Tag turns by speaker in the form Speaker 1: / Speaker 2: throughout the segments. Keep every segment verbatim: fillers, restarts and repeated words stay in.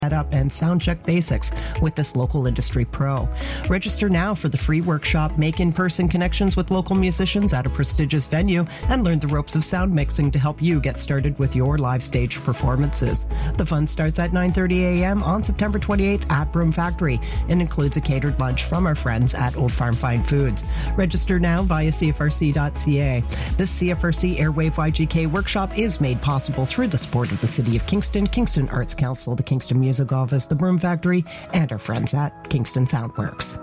Speaker 1: up and sound check basics with this local industry pro. Register now for the free workshop, make in-person connections with local musicians at a prestigious venue, and learn the ropes of sound mixing to help you get started with your live stage performances. The fun starts at nine thirty a.m. on September twenty-eighth at Broom Factory and includes a catered lunch from our friends at Old Farm Fine Foods. Register now via C F R C dot C A. This C F R C Airwave Y G K workshop is made possible through the support of the City of Kingston, Kingston Arts Council, the Kingston Music Office, the Broom Factory, and our friends at Kingston Soundworks.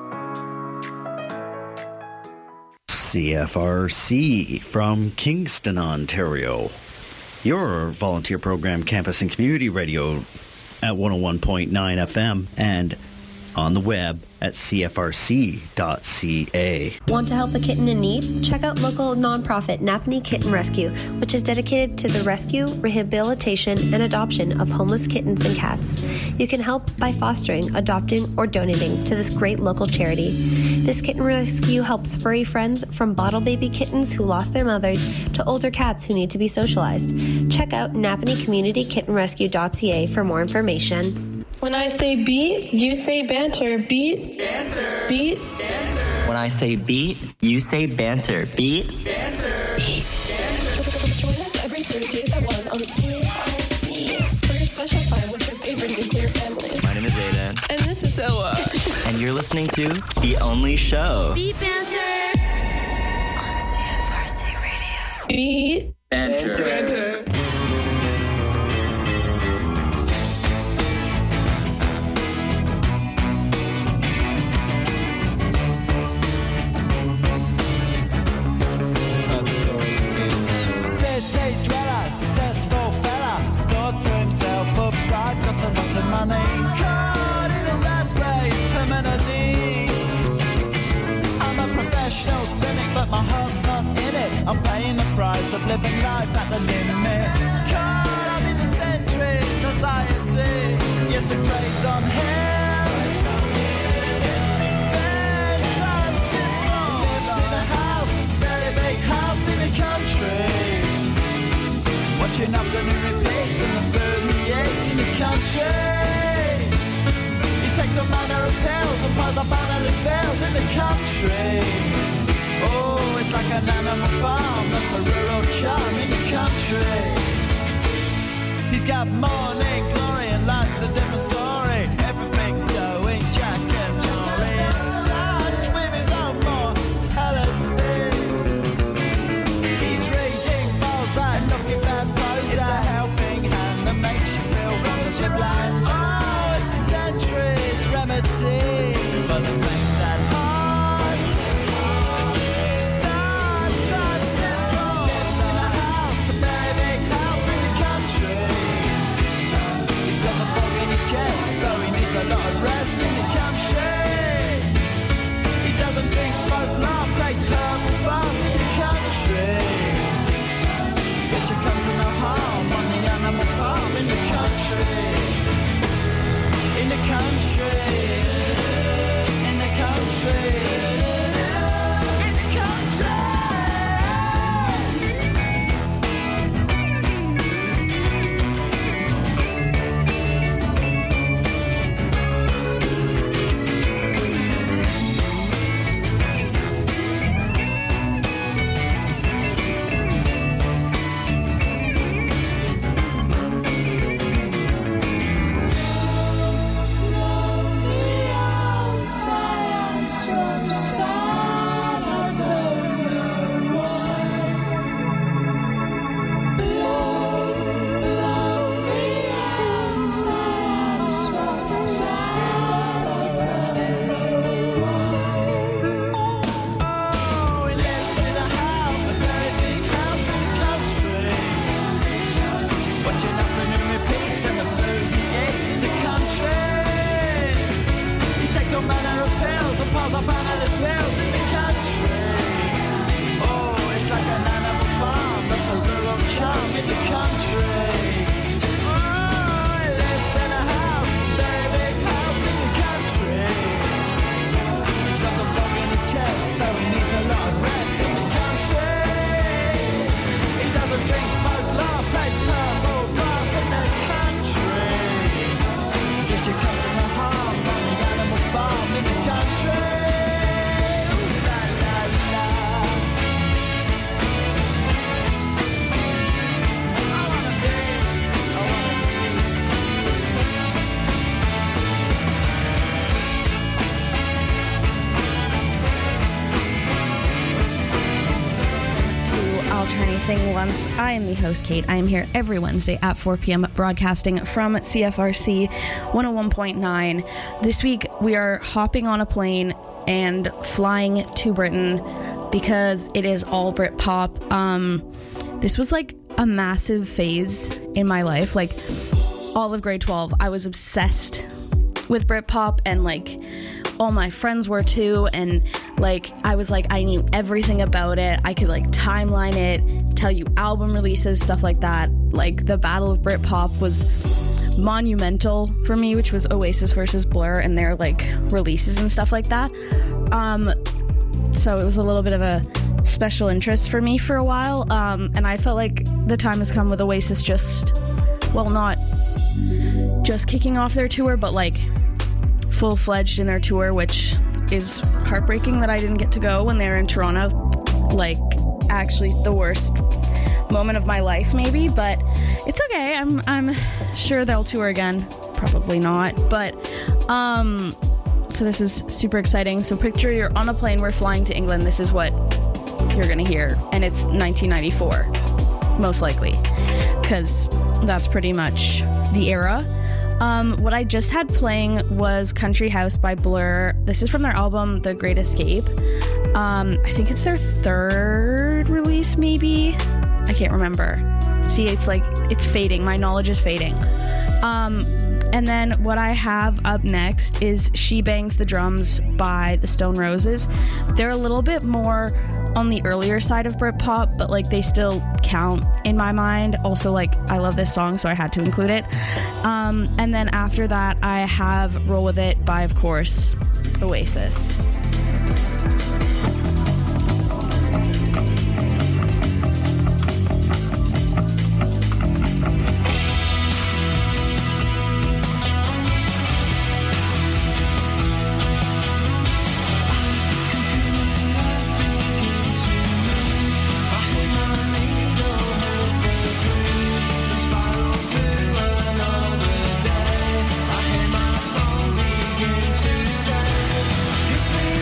Speaker 2: C F R C from Kingston, Ontario. Your volunteer program, campus and community radio at one oh one point nine F M and on the web at C F R C dot C A.
Speaker 3: Want to help a kitten in need? Check out local nonprofit Napanee Kitten Rescue, which is dedicated to the rescue, rehabilitation, and adoption of homeless kittens and cats. You can help by fostering, adopting, or donating to this great local charity. This kitten rescue helps furry friends from bottle baby kittens who lost their mothers to older cats who need to be socialized. Check out Napanee Community Kitten Rescue dot C A for more information.
Speaker 4: When I say beat, you say banter. Beat, banter. Beat.
Speaker 5: Banter. When I say beat, you say banter. Beat, banter. Beat.
Speaker 4: Join us every Thursdays at one on C F R C for your special time with your favorite nuclear family.
Speaker 5: My name is Aiden.
Speaker 4: And this is Zoa.
Speaker 5: And you're listening to The Only Show.
Speaker 4: Beat Banter on C F R C Radio. Beat Banter. Banter.
Speaker 6: Successful fella, thought to himself, oops, I've got a lot of money. Caught in a rat race, terminally. I'm a professional cynic, but my heart's not in it. I'm paying the price of living life at the limit. Caught up in the centuries, anxiety. Yes, it preys on him. Bedtime syndrome. Lives in a house, very big house in the country. Watching afternoon repeats and the thirty-eights in the country. He takes a manner of pills and piles up analyst bills in the country. Oh, it's like an animal farm, that's a rural charm in the country. He's got morning glory and life's a different story. Everything's going Jack and Jory in touch with his own mortality. He's reading balls and looking bad. It's a helping hand that makes you feel relative blind. Oh, it's a century's remedy for the things at heart. Star Trek syndrome. Lives in a house, a very big house in the country. He's got a fog in his chest, so he needs a lot of rest in the country. He doesn't drink, smoke, laugh, takes herbal baths in the country. Fish should come to no harm on the animal farm in the country. In the country. In the country. In the country. So
Speaker 7: Everything Once. I am the host, Kate. I am here every Wednesday at four p.m. broadcasting from C F R C one oh one point nine. This week, we are hopping on a plane and flying to Britain because it is all Britpop. Um, this was like a massive phase in my life. Like, all of grade twelve, I was obsessed with Britpop, and like all my friends were too, and like I was like I knew everything about it. I could like timeline it, tell you album releases, stuff like that. Like the Battle of Britpop was monumental for me, which was Oasis versus Blur and their like releases and stuff like that. Um, so it was a little bit of a special interest for me for a while, um, and I felt like the time has come with Oasis just, well, not just kicking off their tour, but like full-fledged in their tour, which is heartbreaking that I didn't get to go when they were in Toronto. Like, actually the worst moment of my life, maybe, but it's okay. I'm I'm sure they'll tour again. Probably not, but um so this is super exciting. So picture you're on a plane, we're flying to England. This is what you're gonna hear, and it's nineteen ninety-four, most likely, because that's pretty much the era. Um, what I just had playing was Country House by Blur. This is from their album The Great Escape. Um, I think it's their third release, maybe? I can't remember. See, it's like, it's fading. My knowledge is fading. Um, and then what I have up next is She Bangs the Drums by the Stone Roses. They're a little bit more on the earlier side of Britpop, but like they still count in my mind. Also, like, I love this song, so I had to include it. Um, and then after that, I have Roll With It by, of course, Oasis.
Speaker 6: Kiss me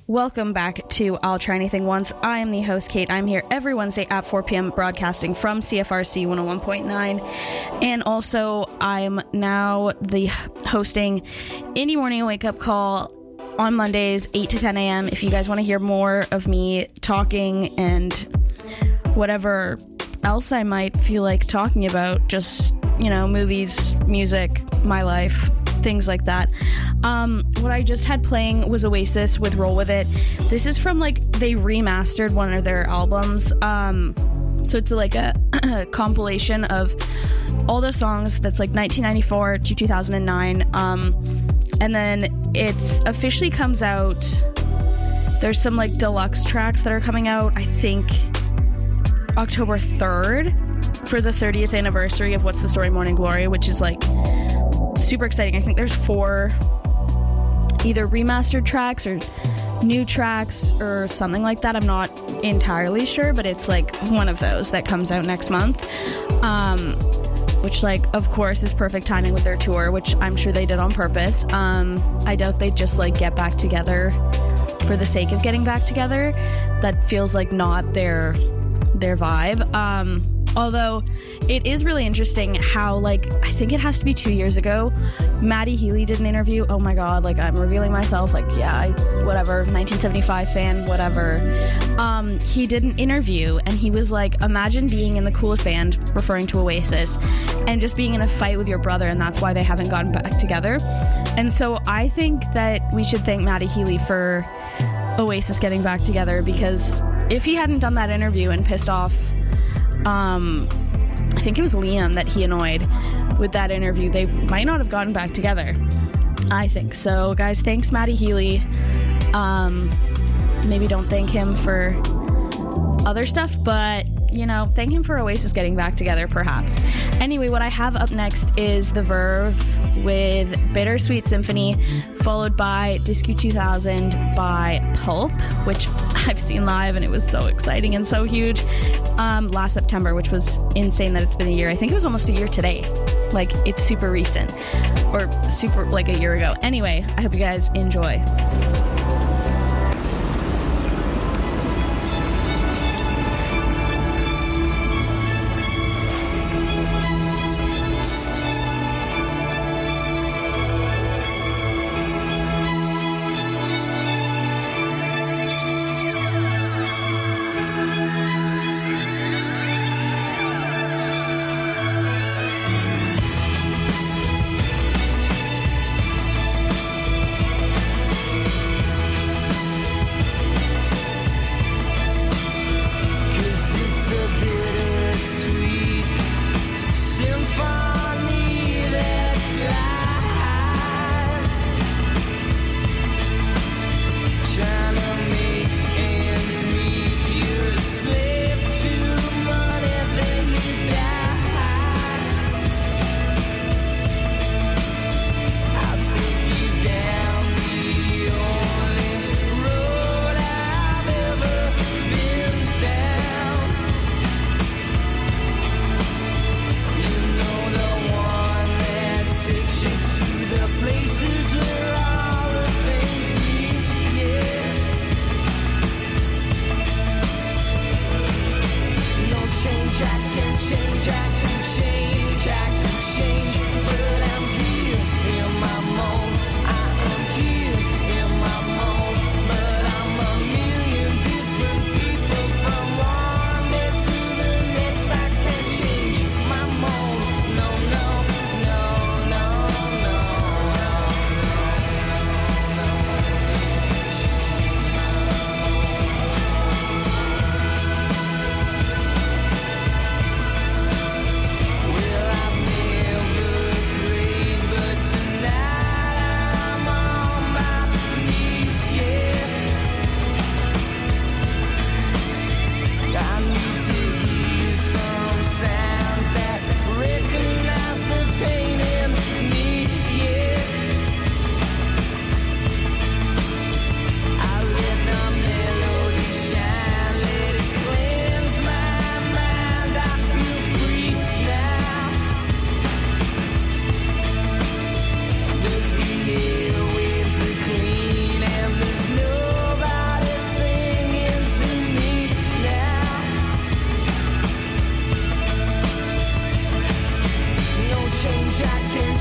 Speaker 7: Welcome back to I'll Try Anything Once. I am the host, Kate. I'm here every Wednesday at four p.m. broadcasting from C F R C one oh one point nine. And also, I'm now the hosting Indie Morning Wake Up Call on Mondays, eight to ten a.m. If you guys want to hear more of me talking and whatever else I might feel like talking about, just, you know, movies, music, my life, things like that. Um, what I just had playing was Oasis with Roll With It. This is from, like, they remastered one of their albums. Um, so it's like a, a compilation of all the songs that's like nineteen ninety-four to two thousand nine. Um, and then it's officially comes out. There's some like deluxe tracks that are coming out, I think, October third for the thirtieth anniversary of What's the Story Morning Glory, which is like super exciting. I think there's four either remastered tracks or new tracks or something like that. I'm not entirely sure, but it's like one of those that comes out next month. Um, which, like, of course, is perfect timing with their tour, which I'm sure they did on purpose. Um, I doubt they'd just, like, get back together for the sake of getting back together. That feels like not their their vibe. Um, although it is really interesting how, like, I think it has to be two years ago, Matty Healy did an interview. Oh my god, like, I'm revealing myself, like, yeah, I, whatever, nineteen seventy-five fan, whatever. Um, he did an interview, and he was like, imagine being in the coolest band, referring to Oasis, and just being in a fight with your brother, and that's why they haven't gotten back together. And so I think that we should thank Matty Healy for Oasis getting back together, because if he hadn't done that interview and pissed off, um, I think it was Liam that he annoyed with that interview, they might not have gotten back together. I think so. Guys, thanks Matty Healy. Um, maybe don't thank him for other stuff, but, you know, thank him for Oasis getting back together, perhaps. Anyway, what I have up next is The Verve with Bittersweet Symphony, followed by Disco two thousand by Pulp, which I've seen live, and it was so exciting and so huge, um, last September, which was insane that it's been a year. I think it was almost a year today. Like, it's super recent, or super, like, a year ago. Anyway, I hope you guys enjoy.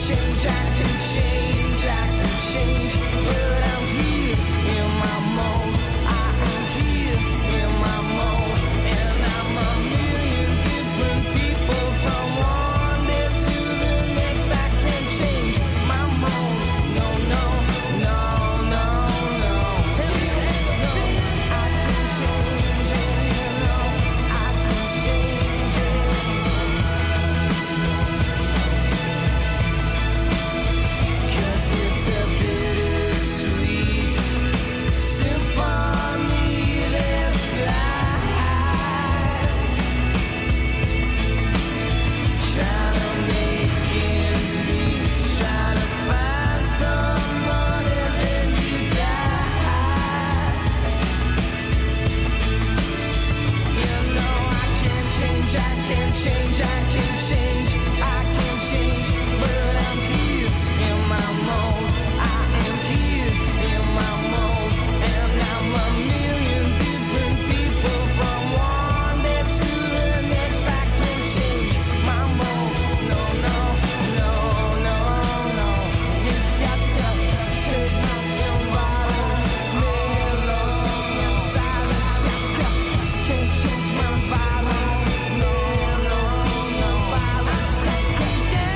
Speaker 6: change, I can change, I can change, but I'm here in my mode. I am here in my mode, and I'm a million different people from one day to the next. I can change my mode. No, no, no, no, no. No, I can change it. No, I can change it. 'Cause it's a bittersweet symphony that's life. Trying to make ends meet, trying to find someone and then you die. You know I can change, I can change, I can change, I can change, but I'm here in my mode. I am here in my mode, and I'm a million different people from one day to the next. I can change my mode. No, no, no, no, no. It's got to take your balance, melody and silence. Can't change my balance. No, no, no balance. Can't change my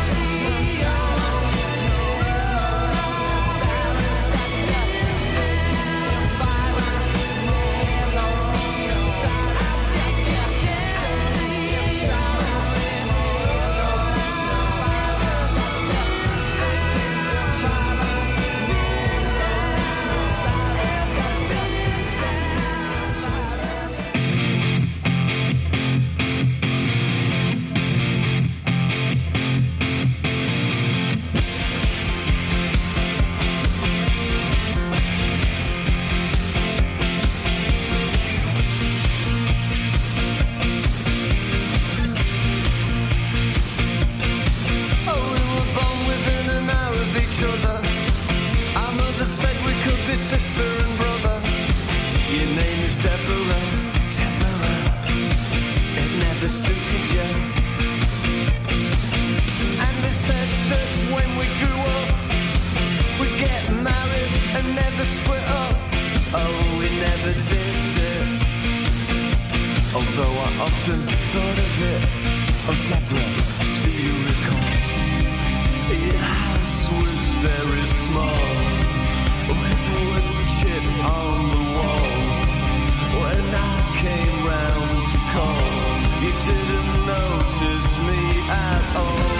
Speaker 6: Oh, we were born within an hour of each other. Our mother said we could be sister and brother. Your name is Deborah, Deborah. It never suited you. And they said that when we grew up, we'd get married and never split up. Oh, we never did it. Although I often thought of it. Oh, Deborah, do you recall? Your house was very small, with wood chip on the wall. When I came round to call, you didn't notice me at all.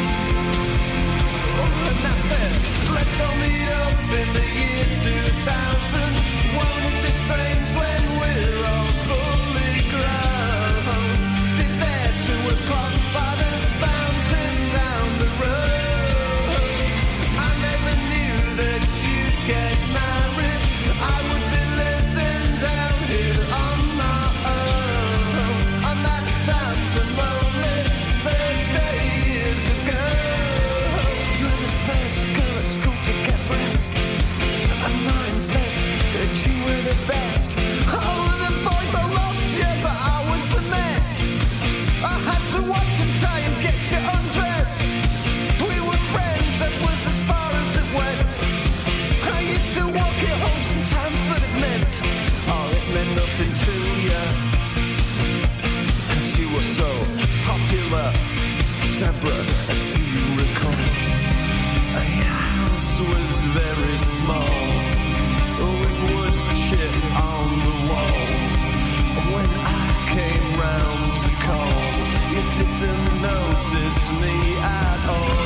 Speaker 6: And I said, let's all meet up in the year two thousand. Won't it be strange when we're all fully grown? Be there two o'clock by the fountain down the road. I never knew that you'd get married. I would be living down here on my own. On that damp and lonely Thursday years ago. You were the first girl at school to get breast, and mine said that you were the best. Oh, the boys all loved you, but I was the mess. I had to watch and try and get you undressed. We were friends, that was as far as it went. I used to walk you home sometimes, but it meant, oh, it meant nothing to you. 'Cause you were so popular. Deborah, do you recall? Your house was very small, with wood chip on the wall. When I came round to call, you didn't notice me at all.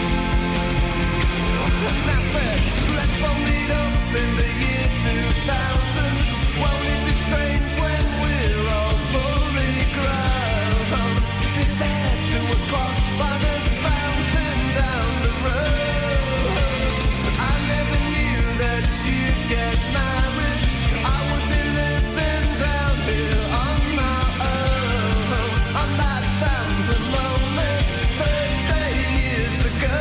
Speaker 6: And I said, let's all meet up in the year two thousand. Won't it be strange when we're all fully grown? Be there two o'clock by the fountain down the road. I never knew that you'd get married. I would be living down here on my own. On that damp and lonely Thursday years ago.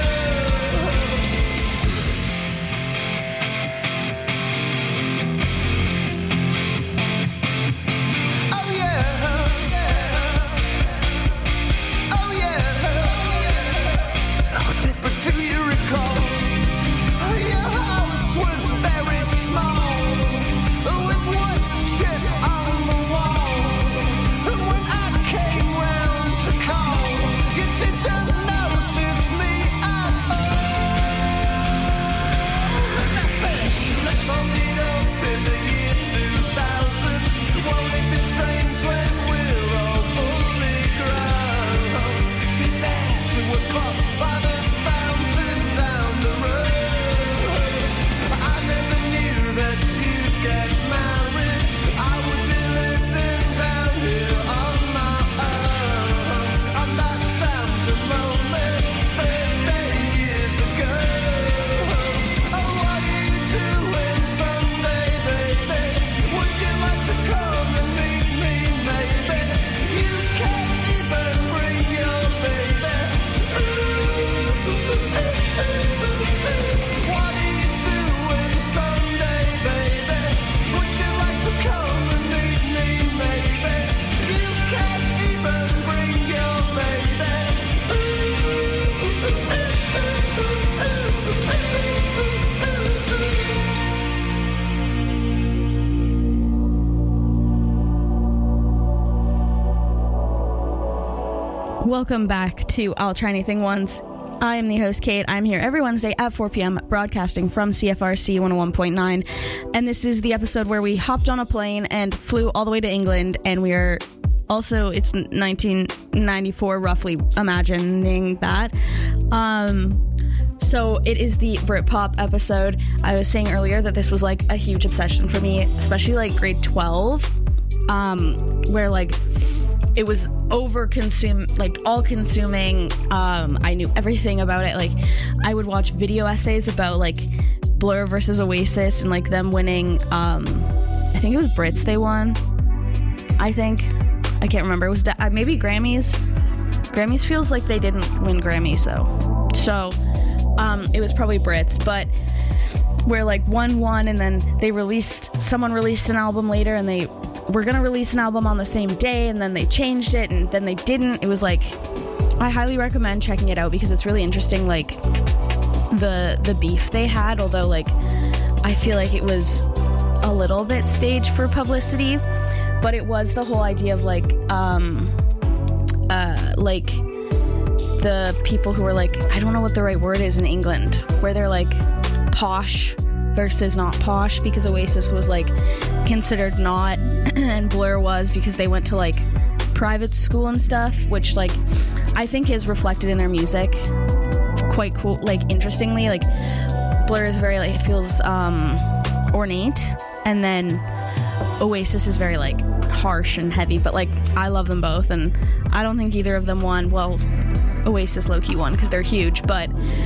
Speaker 7: Welcome back to I'll Try Anything Once. I am the host, Kate. I'm here every Wednesday at four p.m. broadcasting from C F R C one oh one point nine. And this is the episode where we hopped on a plane and flew all the way to England. And we are also, it's nineteen ninety-four, roughly, imagining that. Um... So it is the Britpop episode. I was saying earlier that this was like a huge obsession for me, especially like grade twelve, um, where like it was over consume, like all consuming. Um, I knew everything about it. Like I would watch video essays about like Blur versus Oasis and like them winning. Um, I think it was Brits they won. I think I can't remember. It was uh, maybe Grammys. Grammys feels like they didn't win Grammys though. So. Um, it was probably Brits, but where like one won and then they released, someone released an album later and they were going to release an album on the same day and then they changed it and then they didn't. It was like, I highly recommend checking it out because it's really interesting, like the, the beef they had, although like, I feel like it was a little bit staged for publicity, but it was the whole idea of like, um, uh, like, the people who are like, I don't know what the right word is in England, where they're like posh versus not posh, because Oasis was like considered not and Blur was because they went to like private school and stuff, which like I think is reflected in their music quite cool. Like interestingly, like Blur is very like, it feels um ornate, and then Oasis is very like harsh and heavy, but like I love them both and I don't think either of them won. Well, Oasis low-key won because they're huge, but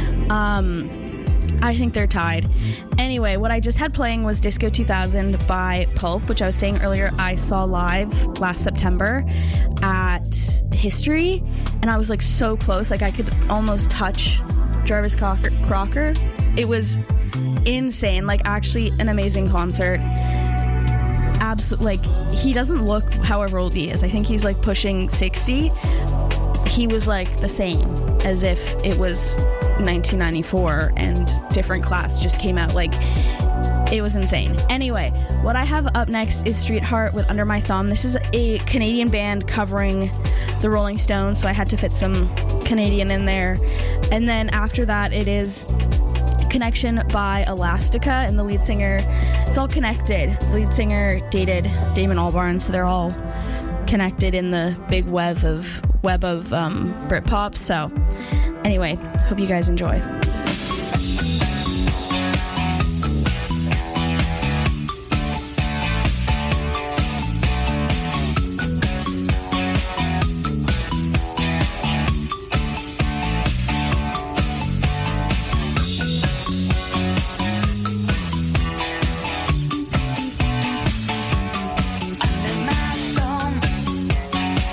Speaker 7: um, I think they're tied. Anyway, what I just had playing was Disco two thousand by Pulp, which I was saying earlier I saw live last September at History, and I was like so close, like I could almost touch Jarvis Crocker. Crocker. It was insane, like actually an amazing concert. Absolutely, like he doesn't look however old he is. I think he's like pushing sixty. He was like the same as if it was nineteen ninety-four and different class just came out. Like it was insane. Anyway, what I have up next is Street Heart with Under My Thumb. This is a Canadian band covering the Rolling Stones, so I had to fit some Canadian in there. And then after that, it is Connection by Elastica, and the lead singer, it's all connected. The lead singer dated Damon Albarn, so they're all connected in the big web of web of um, Britpop. So anyway, hope you guys enjoy.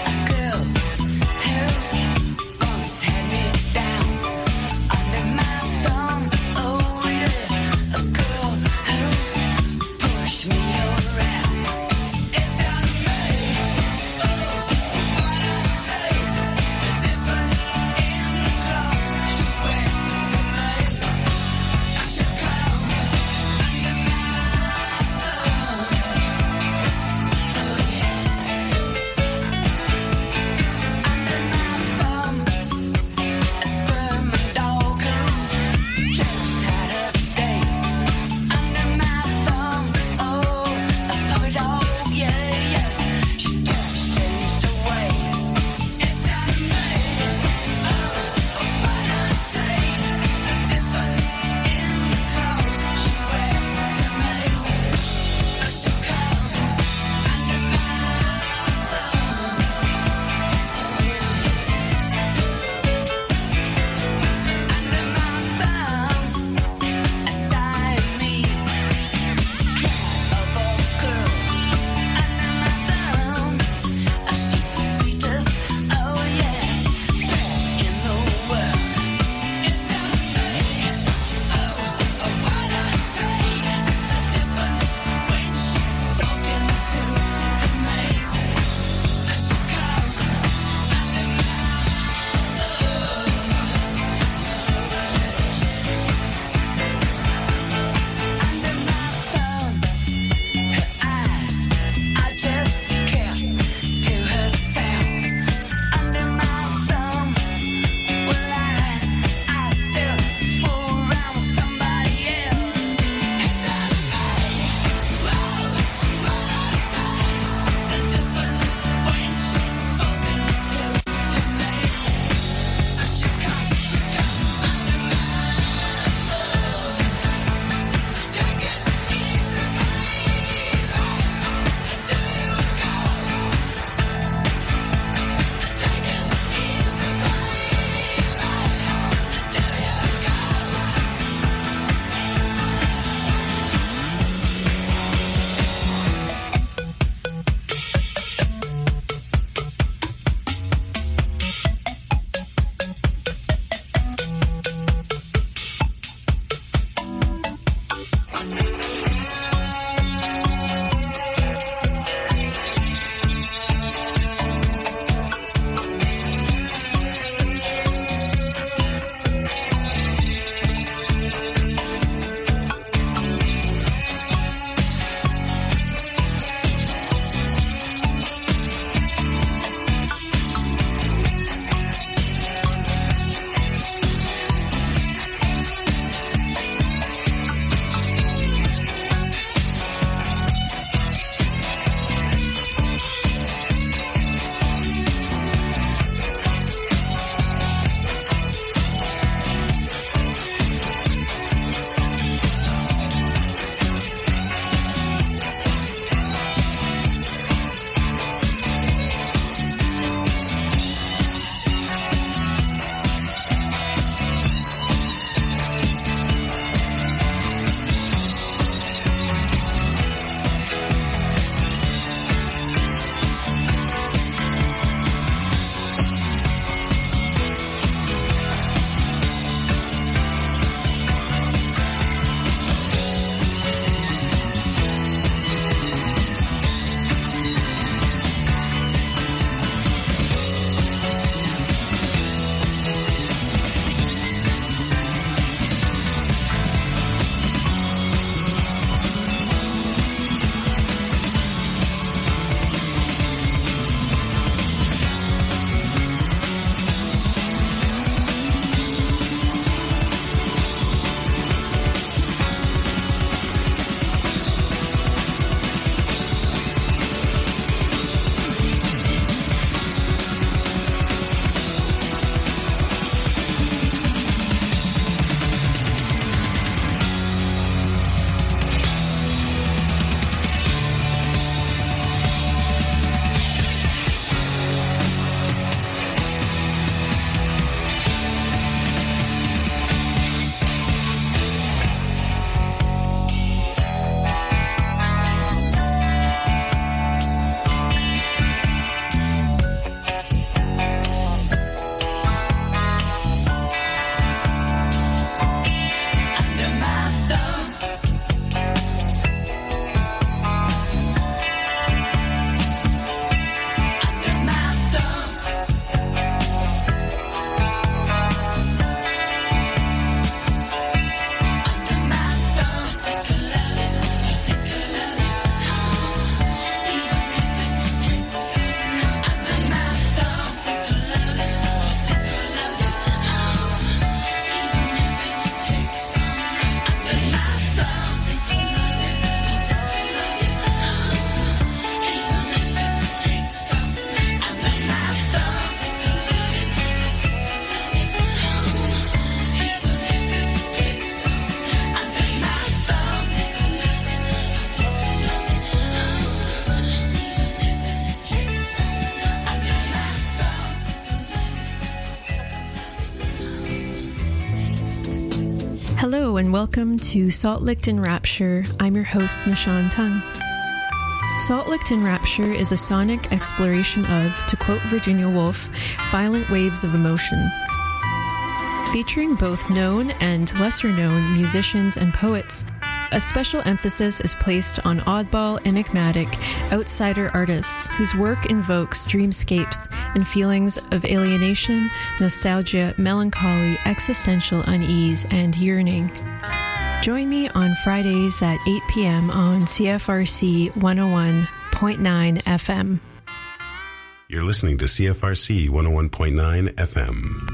Speaker 8: Under my Hello and welcome to Salt Licked in Rapture. I'm your host, Nishan Tung. Salt Licked in Rapture is a sonic exploration of, to quote Virginia Woolf, violent waves of emotion. Featuring both known and lesser-known musicians and poets, a special emphasis is placed on oddball, enigmatic, outsider artists whose work invokes dreamscapes and feelings of alienation, nostalgia, melancholy, existential unease, and yearning. Join me on Fridays at eight p.m. on C F R C one oh one point nine F M.
Speaker 9: You're listening to C F R C one oh one point nine F M.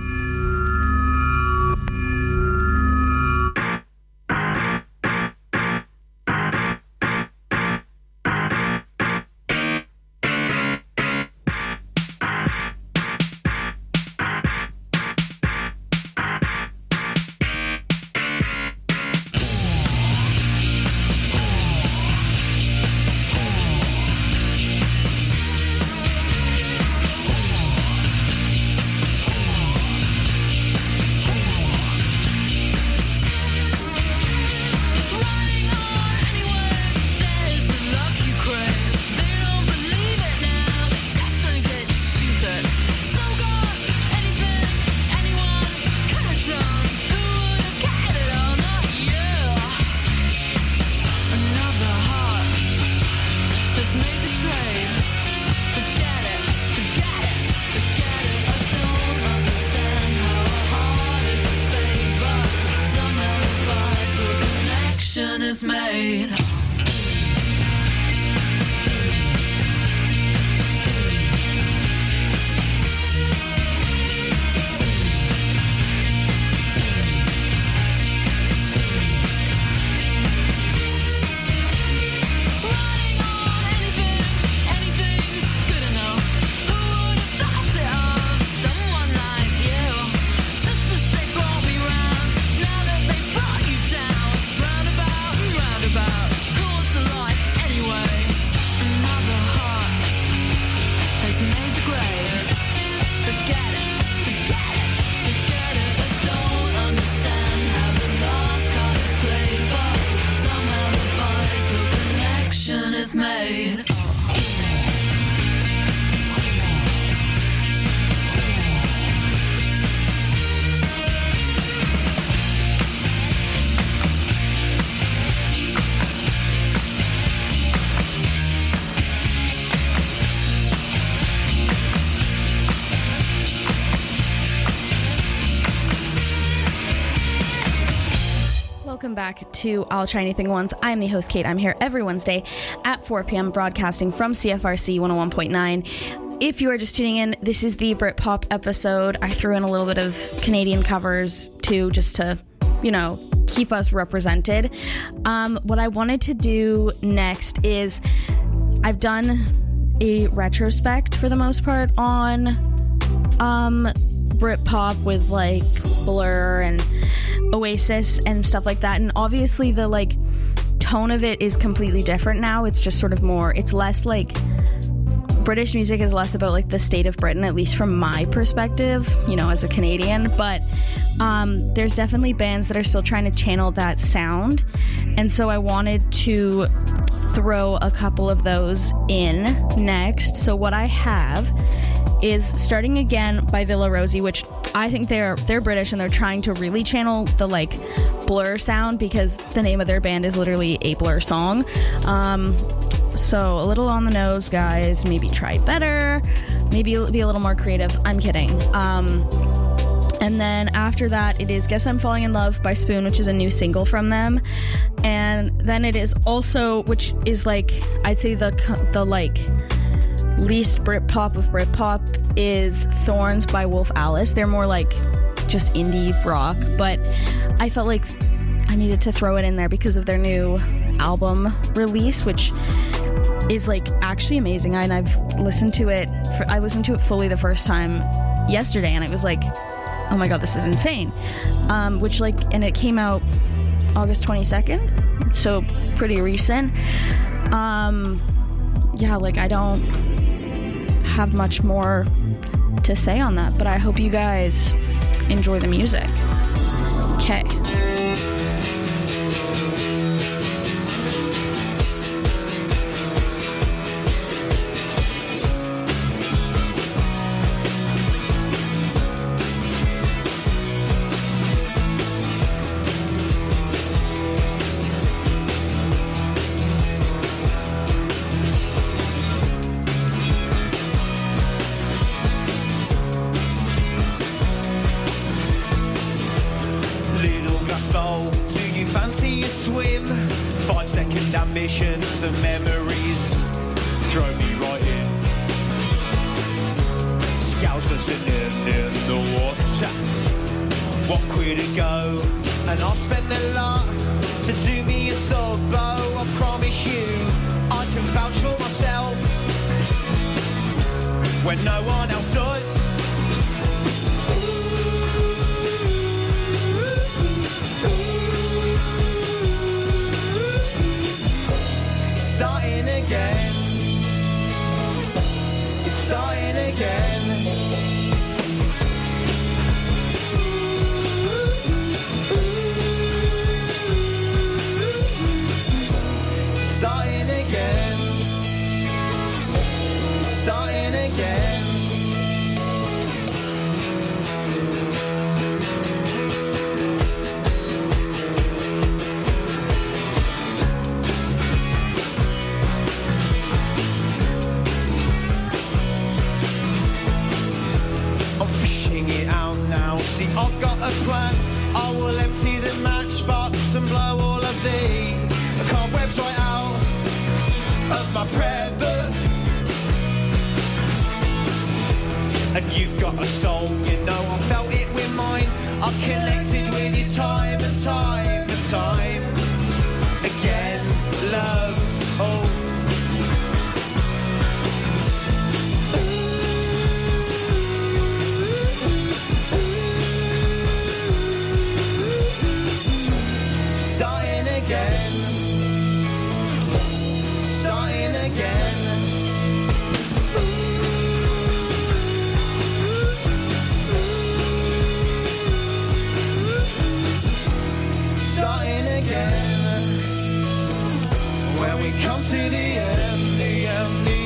Speaker 10: Is made. Is made.
Speaker 7: Welcome back to I'll Try Anything Once. I'm the host, Kate. I'm here every Wednesday at four p.m. broadcasting from C F R C one oh one point nine. If you are just tuning in, this is the Britpop episode. I threw in a little bit of Canadian covers too, just to, you know, keep us represented. Um, what I wanted to do next is I've done a retrospect for the most part on um, Britpop with like Blur and Oasis and stuff like that, and obviously the like tone of it is completely different now. It's just sort of more, it's less like, British music is less about like the state of Britain, at least from my perspective, you know, as a Canadian, but um, there's definitely bands that are still trying to channel that sound, and so I wanted to throw a couple of those in next. So what I have is Starting Again by Villa Rosie, which I think they're they're British and they're trying to really channel the like Blur sound, because the name of their band is literally a Blur song. Um, so a little on the nose, guys. Maybe try better. Maybe be a little more creative. I'm kidding. Um, and then after that, it is Guess I'm Falling in Love by Spoon, which is a new single from them. And then it is also, which is like, I'd say the the like least Britpop of Britpop, is Thorns by Wolf Alice. They're more like just indie rock, but I felt like I needed to throw it in there because of their new album release, which is like actually amazing. And I've listened to it for, I listened to it fully the first time yesterday, and it was like, oh my god, this is insane. Um, which like, and it came out August twenty-second, so pretty recent. Um, yeah, like I don't have much more to say on that, but I hope you guys enjoy the music. Okay.
Speaker 6: Ambitions and memories throw me right in. Scales glistening in the water. What quid to go? And I'll spend the lot to do me a sorbo. I promise you, I can vouch for myself when no one else does. Starting again. It's starting again. Starting again. Starting again. See, I've got a plan. I will empty the matchbox and blow all of the cobwebs right out of my prayer book. And you've got a soul, you know, I felt it with mine. I connected with you time and time and time again. Love, oh. Starting again, starting again. Starting again. When we come to the end, the end, the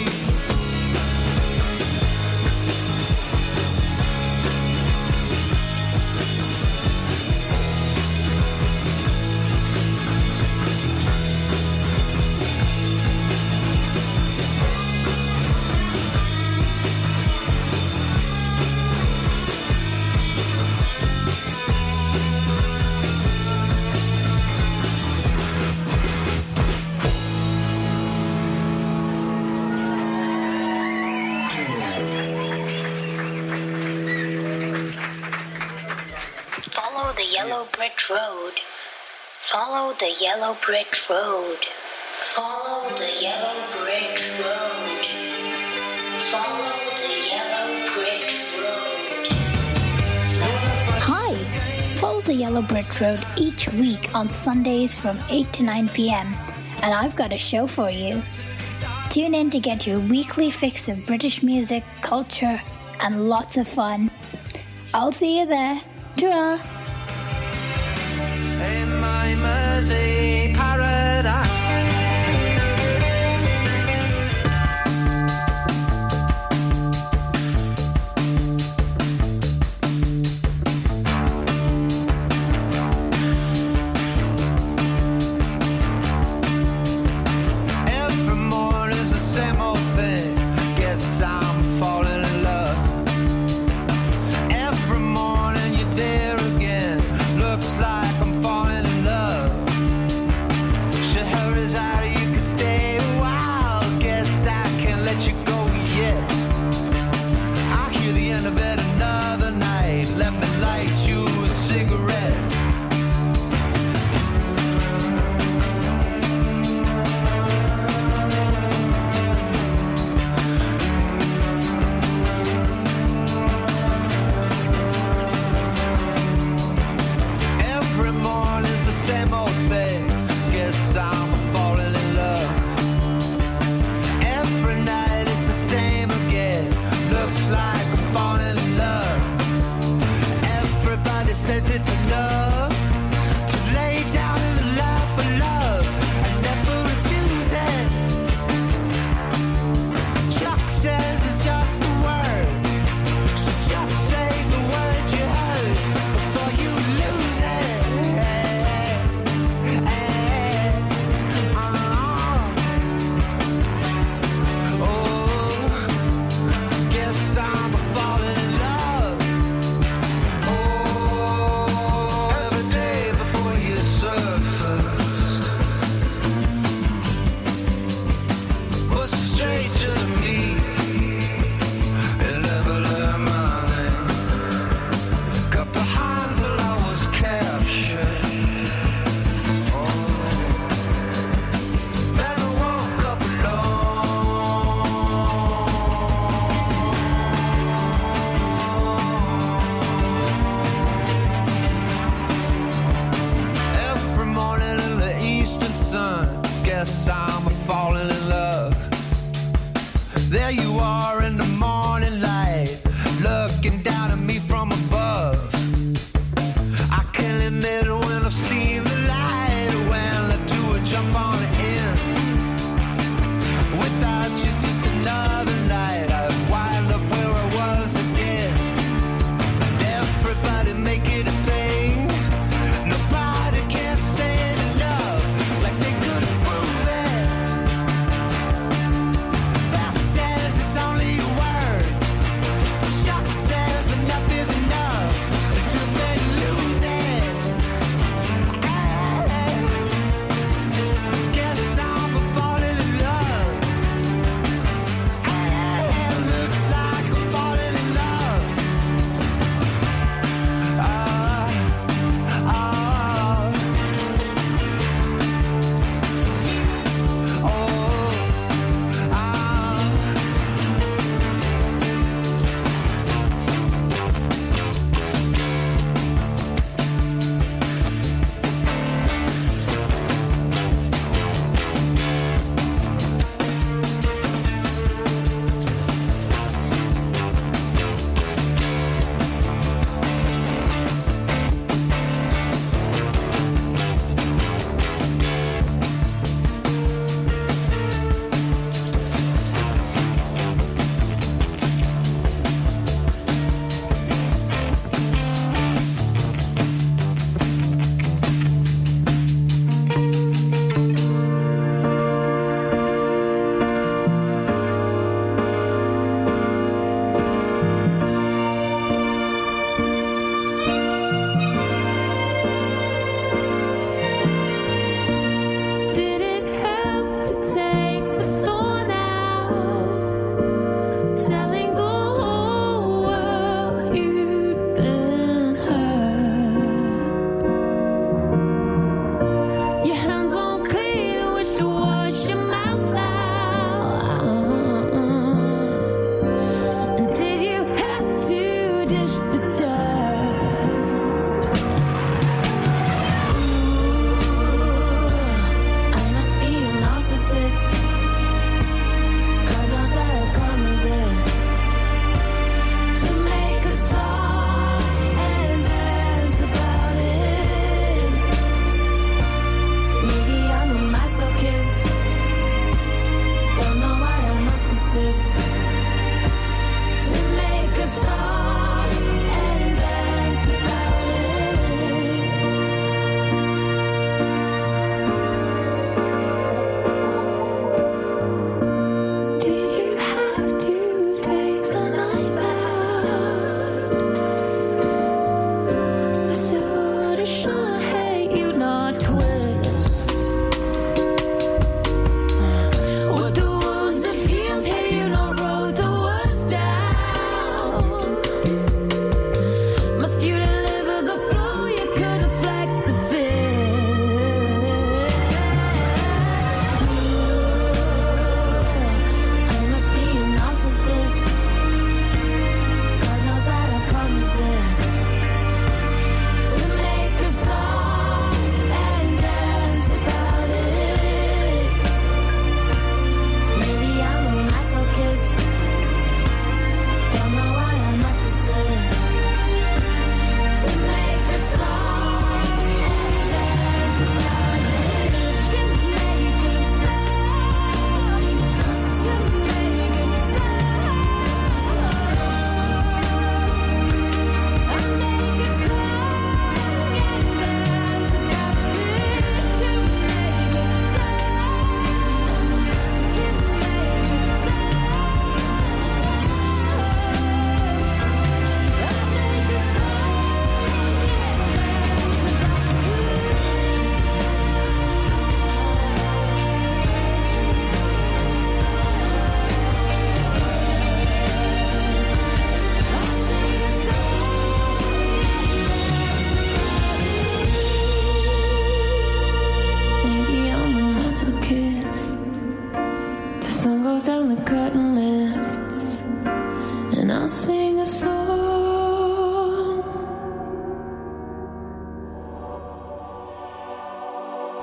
Speaker 11: yellow brick road. Follow the yellow brick road. Follow the yellow brick road. Follow the yellow brick road.
Speaker 12: Hi! Follow the yellow brick road each week on Sundays from eight to nine p.m. and I've got a show for you. Tune in to get your weekly fix of British music, culture, and lots of fun. I'll see you there. Ta-ra!
Speaker 10: In my Mersey paradise.
Speaker 6: Says it's enough.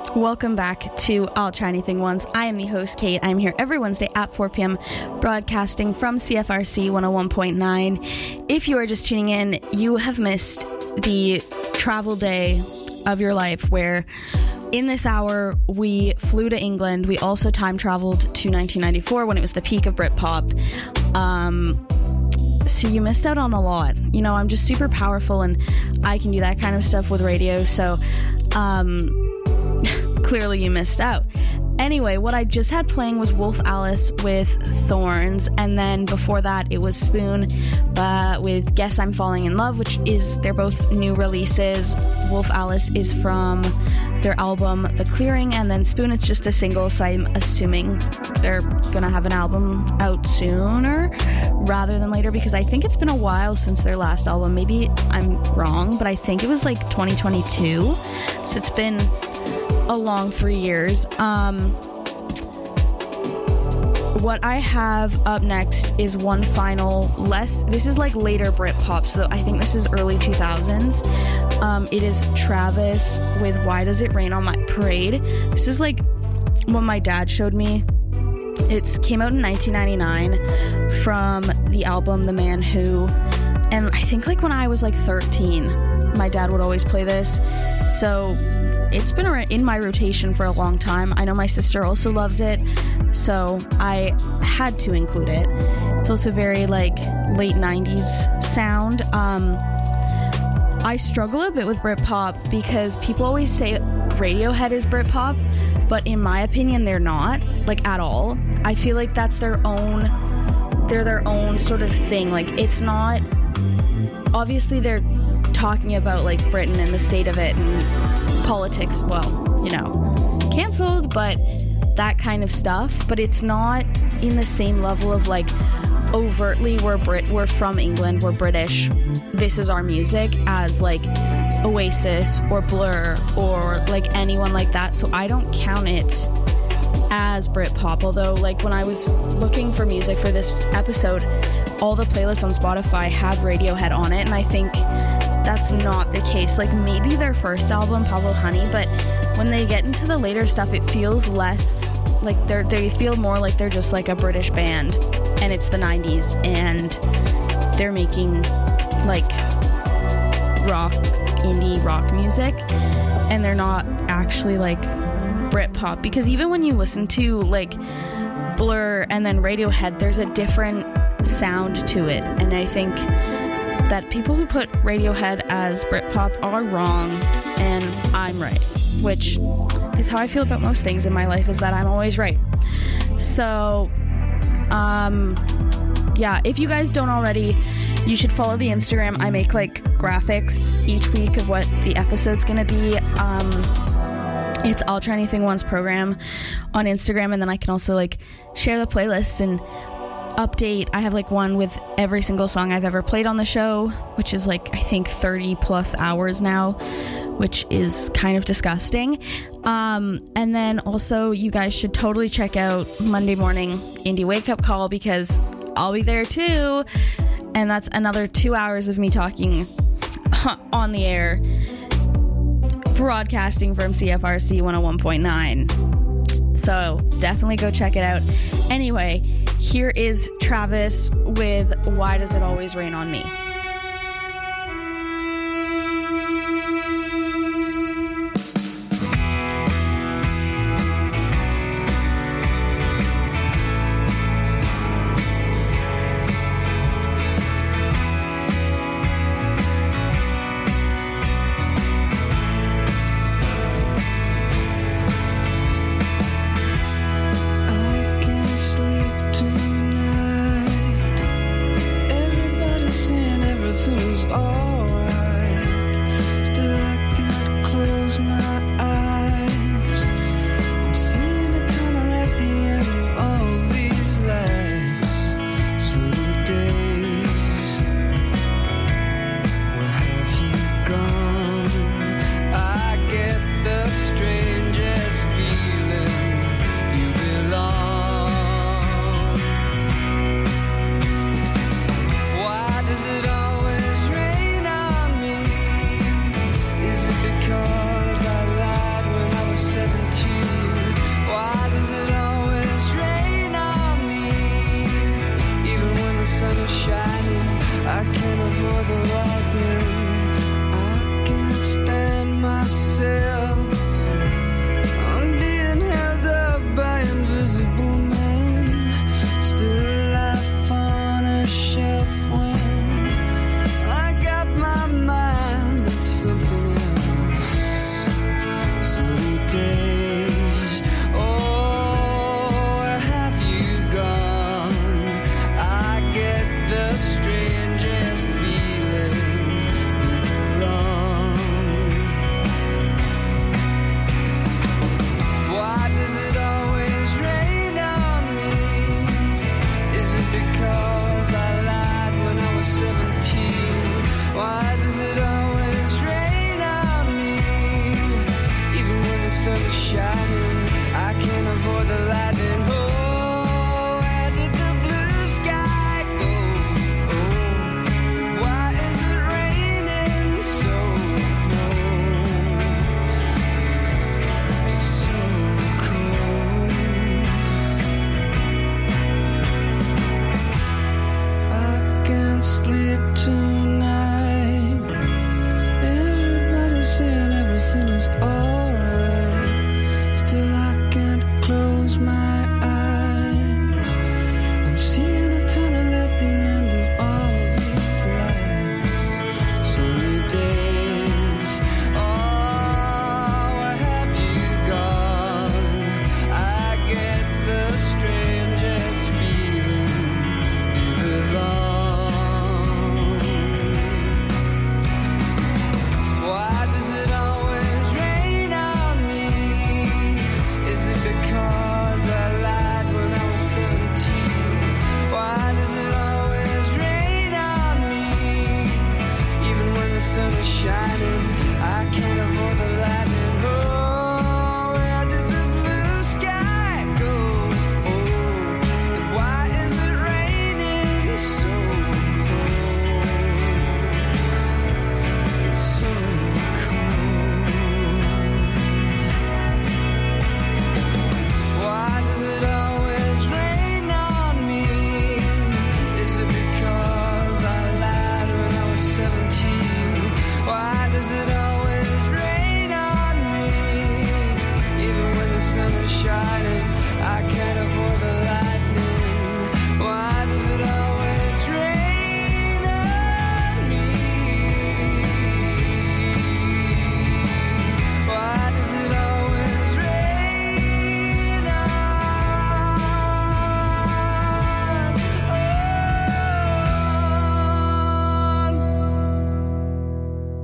Speaker 7: Welcome back to All Try Anything Once. I am the host, Kate. I'm here every Wednesday at four p.m. broadcasting from C F R C one oh one point nine. If you are just tuning in, you have missed the travel day of your life where in this hour we flew to England. We also time traveled to nineteen ninety-four when it was the peak of Britpop. Um... So you missed out on a lot. You know, I'm just super powerful and I can do that kind of stuff with radio. So, um, clearly you missed out. Anyway, what I just had playing was Wolf Alice with Thorns, and then before that it was Spoon uh, with Guess I'm Falling in Love, which is, they're both new releases. Wolf Alice is from their album The Clearing, and then Spoon, it's just a single, so I'm assuming they're gonna have an album out sooner rather than later, because I think it's been a while since their last album. Maybe I'm wrong, but I think it was like twenty twenty-two, so it's been a long three years. Um, what I have up next is one final less, this is like later Britpop, so I think this is early two thousands. Um, it is Travis with Why Does It Rain on My Parade. This is like what my dad showed me. It came out in nineteen ninety-nine from the album The Man Who, and I think like when I was like thirteen, my dad would always play this, so it's been in my rotation for a long time. I know my sister also loves it, so I had to include it. It's also very like late nineties sound. Um, I struggle a bit with Britpop because people always say Radiohead is Britpop, but in my opinion, they're not, like at all. I feel like that's their own, they're their own sort of thing. Like it's not, obviously they're talking about like Britain and the state of it and politics, well, you know, cancelled, but that kind of stuff, but it's not in the same level of like overtly we're Brit, we're from England, we're British, this is our music, as like Oasis or Blur or like anyone like that. So I don't count it as Britpop, although like when I was looking for music for this episode, all the playlists on Spotify have Radiohead on it, and I think that's not the case. Like maybe their first album, Pablo Honey, but when they get into the later stuff, it feels less like they're, they feel more like they're just like a British band, and it's the nineties, and they're making like rock, indie rock music, and they're not actually like Britpop, because even when you listen to like Blur and then Radiohead, there's a different sound to it, and I think that people who put Radiohead as Britpop are wrong and I'm right, which is how I feel about most things in my life, is that I'm always right. So um yeah, if you guys don't already, you should follow the Instagram. I make like graphics each week of what the episode's gonna be. um It's I'll Try Anything Once program on Instagram, and then I can also like share the playlists and update. I have like one with every single song I've ever played on the show, which is like I think thirty plus hours now, which is kind of disgusting. Um, and then also you guys should totally check out Monday Morning Indie Wake Up Call, because I'll be there too, and that's another two hours of me talking on the air, broadcasting from C F R C one oh one point nine. So definitely go check it out. Anyway, here is Travis with Why Does It Always Rain on Me?
Speaker 6: Everybody's in
Speaker 10: running. I can't afford the